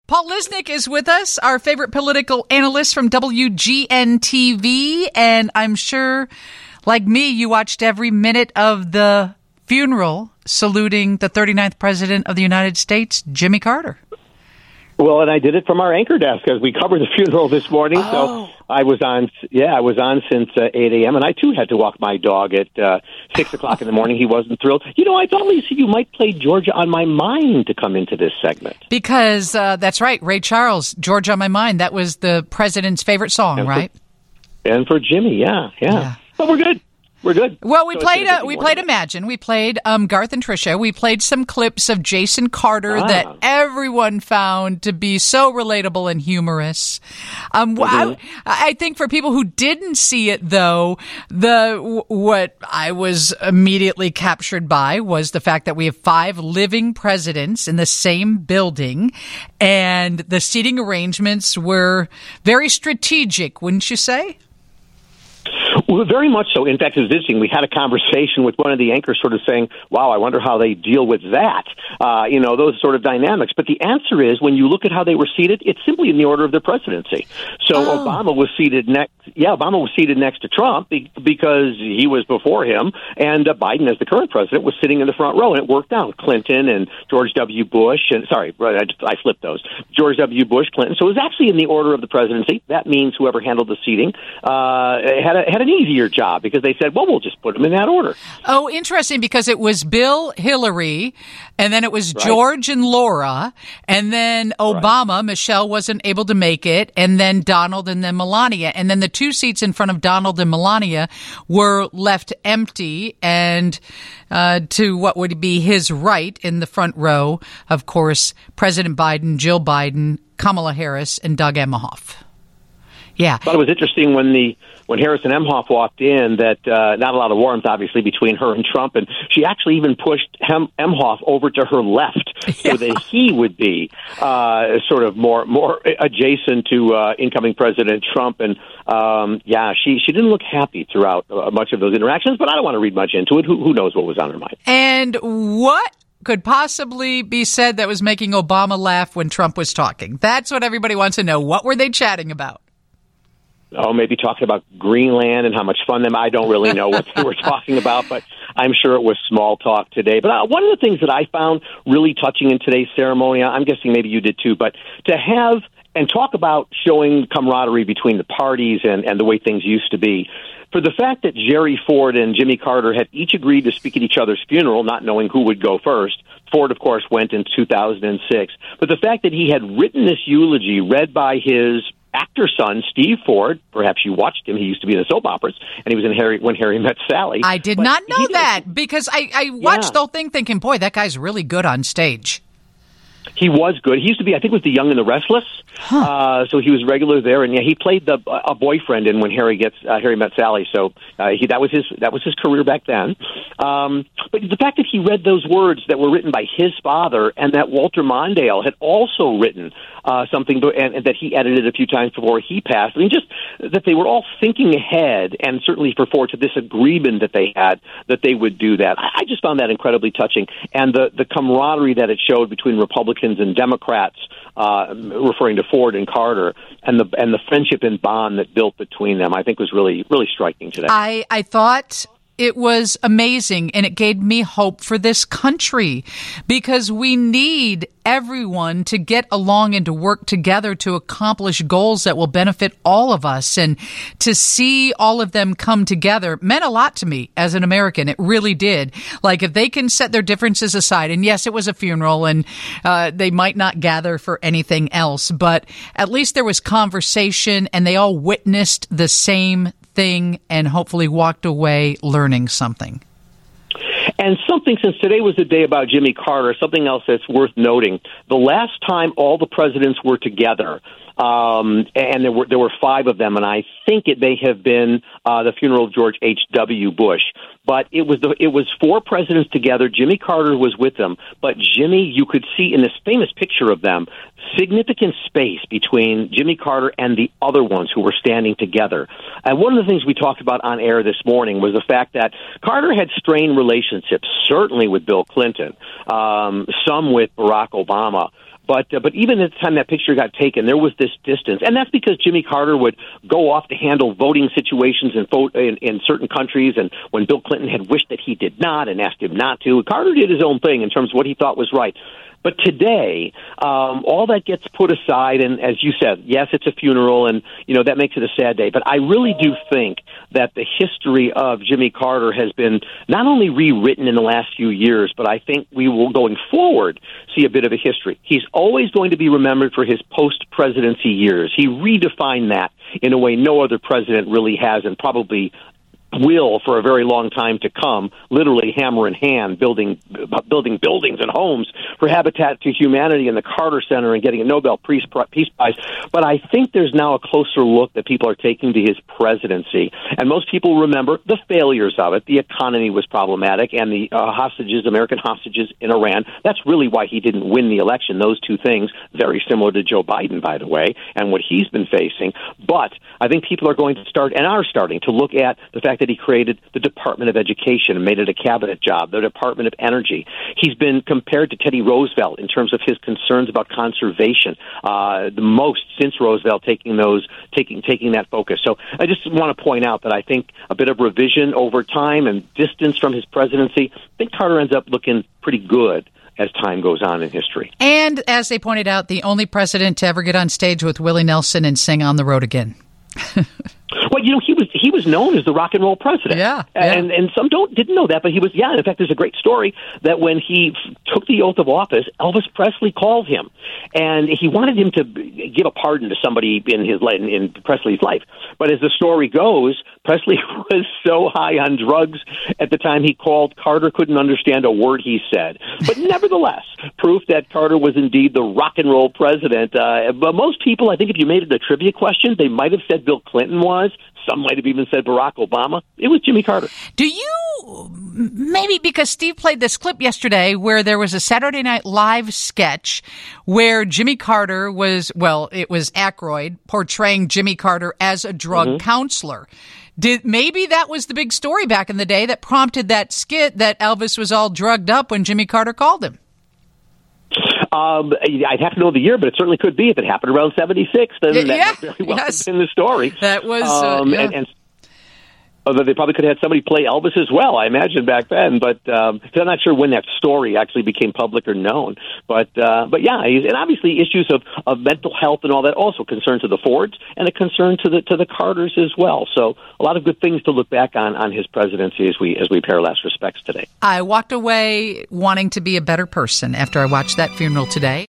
Paul Lisnek is with us, our favorite political analyst from WGN-TV, and I'm sure, like me, you watched every minute of the funeral saluting the 39th President of the United States, Jimmy Carter. Well, and I did it from our anchor desk as we covered the funeral this morning. Oh. So I was on since 8 a.m., and I, too, had to walk my dog at 6 o'clock in the morning. He wasn't thrilled. You know, I thought, Lisa, you might play Georgia on My Mind to come into this segment. Because that's right, Ray Charles, Georgia on My Mind. That was the president's favorite song, right? And for Jimmy, yeah. But we're good. We're good. Well, we played Imagine. We played Garth and Tricia. We played some clips of Jason Carter that everyone found to be so relatable and humorous. I think for people who didn't see it, though, what I was immediately captured by was the fact that we have 5 living presidents in the same building, and the seating arrangements were very strategic, wouldn't you say? Well, very much so. In fact, it was interesting. We had a conversation with one of the anchors sort of saying, wow, I wonder how they deal with that, those sort of dynamics. But the answer is, when you look at how they were seated, it's simply in the order of their presidency. So Obama was seated next to Trump because he was before him, and Biden, as the current president, was sitting in the front row, and it worked out. Clinton and George W. Bush, I flipped those. George W. Bush, Clinton. So it was actually in the order of the presidency. That means whoever handled the seating had an easier job, because they said, well, we'll just put them in that order. Oh, interesting, because it was Bill, Hillary, and then it was George and Laura, and then Obama, Michelle wasn't able to make it, and then Donald, and then Melania. And then the 2 seats in front of Donald and Melania were left empty, and to what would be his right in the front row, of course, President Biden, Jill Biden, Kamala Harris, and Doug Emhoff. Yeah. I thought it was interesting when Harrison Emhoff walked in that not a lot of warmth, obviously, between her and Trump, and she actually even pushed Emhoff over to her left so that he would be sort of more adjacent to incoming President Trump. And she didn't look happy throughout much of those interactions, but I don't want to read much into it. Who knows what was on her mind? And what could possibly be said that was making Obama laugh when Trump was talking? That's what everybody wants to know. What were they chatting about? Oh, maybe talking about Greenland and how much fun them. I don't really know what they were talking about, but I'm sure it was small talk today. But one of the things that I found really touching in today's ceremony, I'm guessing maybe you did too, but to have and talk about showing camaraderie between the parties and the way things used to be. For the fact that Jerry Ford and Jimmy Carter had each agreed to speak at each other's funeral, not knowing who would go first. Ford, of course, went in 2006. But the fact that he had written this eulogy read by his actor son, Steve Ford, perhaps you watched him. He used to be in the soap operas, and he was in When Harry Met Sally. I did not know that, because I watched the whole thing thinking, boy, that guy's really good on stage. He was good. He used to be, I think, was the Young and the Restless. So he was regular there, and he played a boyfriend in When Harry Met Sally. So that was his career back then. But the fact that he read those words that were written by his father, and that Walter Mondale had also written something, and that he edited a few times before he passed. I mean, just that they were all thinking ahead, and certainly for Ford, to this agreement that they had that they would do that. I just found that incredibly touching, and the camaraderie that it showed between Republicans and Democrats, referring to Ford and Carter, and the friendship and bond that built between them, I think was really, really striking today. I thought it was amazing, and it gave me hope for this country, because we need everyone to get along and to work together to accomplish goals that will benefit all of us. And to see all of them come together meant a lot to me as an American. It really did. Like, if they can set their differences aside, and yes, it was a funeral, and they might not gather for anything else, but at least there was conversation, and they all witnessed the same thing and hopefully walked away learning something. And something, since today was the day about Jimmy Carter, something else that's worth noting. The last time all the presidents were together, and there were 5 of them, and I think it may have been the funeral of George H.W. Bush. But it was 4 presidents together. Jimmy Carter was with them. But Jimmy, you could see in this famous picture of them, significant space between Jimmy Carter and the other ones who were standing together. And one of the things we talked about on air this morning was the fact that Carter had strained relationships, certainly with Bill Clinton, some with Barack Obama. But even at the time that picture got taken, there was this distance, and that's because Jimmy Carter would go off to handle voting situations in certain countries, and when Bill Clinton had wished that he did not and asked him not to, Carter did his own thing in terms of what he thought was right. But today, all that gets put aside, and as you said, yes, it's a funeral, and that makes it a sad day. But I really do think that the history of Jimmy Carter has been not only rewritten in the last few years, but I think we will, going forward, see a bit of a history. He's always going to be remembered for his post-presidency years. He redefined that in a way no other president really has, and probably will for a very long time to come, literally hammer in hand, building buildings and homes for Habitat to Humanity and the Carter Center and getting a Nobel Peace Prize. But I think there's now a closer look that people are taking to his presidency. And most people remember the failures of it. The economy was problematic, and the American hostages in Iran. That's really why he didn't win the election. Those two things, very similar to Joe Biden, by the way, and what he's been facing. But I think people are going to start, and are starting, to look at the fact that he created the Department of Education and made it a cabinet job, the Department of Energy. He's been compared to Teddy Roosevelt in terms of his concerns about conservation, the most since Roosevelt taking that focus. So I just want to point out that I think a bit of revision over time and distance from his presidency, I think Carter ends up looking pretty good as time goes on in history. And as they pointed out, the only president to ever get on stage with Willie Nelson and sing On the Road Again. Well, he was known as the rock and roll president. Yeah. And some didn't know that, but he was. Yeah, in fact, there's a great story that when he took the oath of office, Elvis Presley called him, and he wanted him to give a pardon to somebody in Presley's life. But as the story goes, Presley was so high on drugs at the time he called, Carter couldn't understand a word he said. But nevertheless, proof that Carter was indeed the rock and roll president. But most people, I think, if you made it a trivia question, they might have said Bill Clinton was. Some might have even said Barack Obama. It was Jimmy Carter. Do you, maybe because Steve played this clip yesterday where there was a Saturday Night Live sketch where Jimmy Carter was, it was Aykroyd portraying Jimmy Carter as a drug counselor. Maybe that was the big story back in the day that prompted that skit that Elvis was all drugged up when Jimmy Carter called him. I'd have to know the year, but it certainly could be. If it happened around 76, then that might very well have been the story. That was, and although they probably could have had somebody play Elvis as well, I imagine, back then. But I'm not sure when that story actually became public or known. But yeah, and obviously issues of mental health and all that also concern to the Fords and a concern to the Carters as well. So a lot of good things to look back on his presidency as we pay our last respects today. I walked away wanting to be a better person after I watched that funeral today.